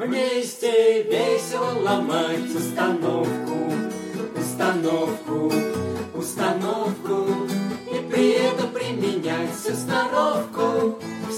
Вместе весело ломать установку, и при этом применять всю сноровку.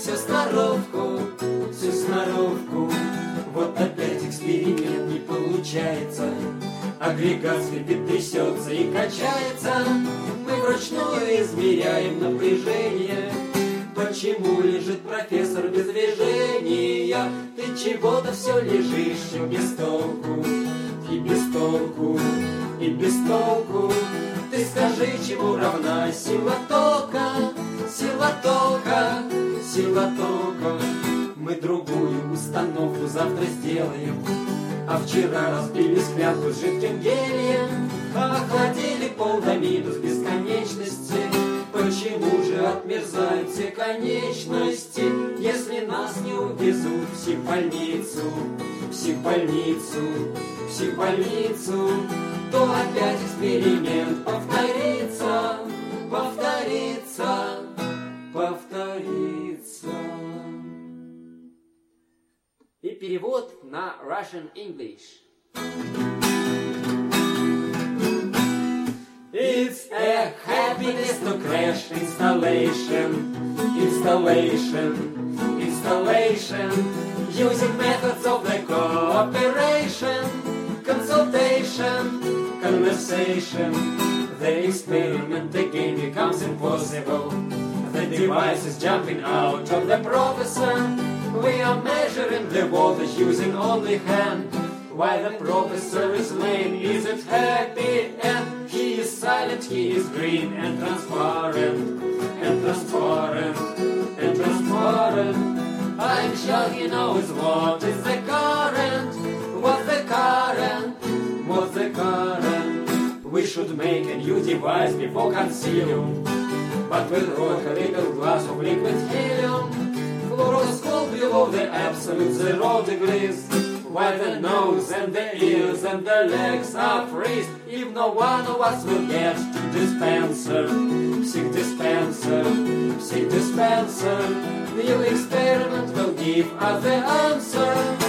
Вот опять эксперимент не получается, агрегат скрипит, трясется и качается. Мы вручную измеряем напряжение. Почему лежит профессор без движения? Ты чего-то все лежишь и без толку. Ты скажи, чему равна сила тока? Мы другую установку завтра сделаем. А вчера разбили склянку с жидким гелием, охладили пол до минус бесконечности. Почему же отмерзают все конечности, если нас не увезут в психбольницу, то опять эксперимент повторится. И перевод на Russian English. It's a happiness to crash installation, using methods of the cooperation, consultation, conversation. The experiment again becomes impossible. The device is jumping out of the professor. We are measuring the voltage using only hand, while the professor is lame, isn't happy, and he is silent, he is green and transparent. I'm sure he knows what is the current. What's the current? We should make a new device before concilium, but we'll rock a little glass of liquid helium. Fluoroscope below the absolute 0 degrees, while the nose and the ears and the legs are freezed. If no one of us will get to dispenser, the experiment will give us the answer.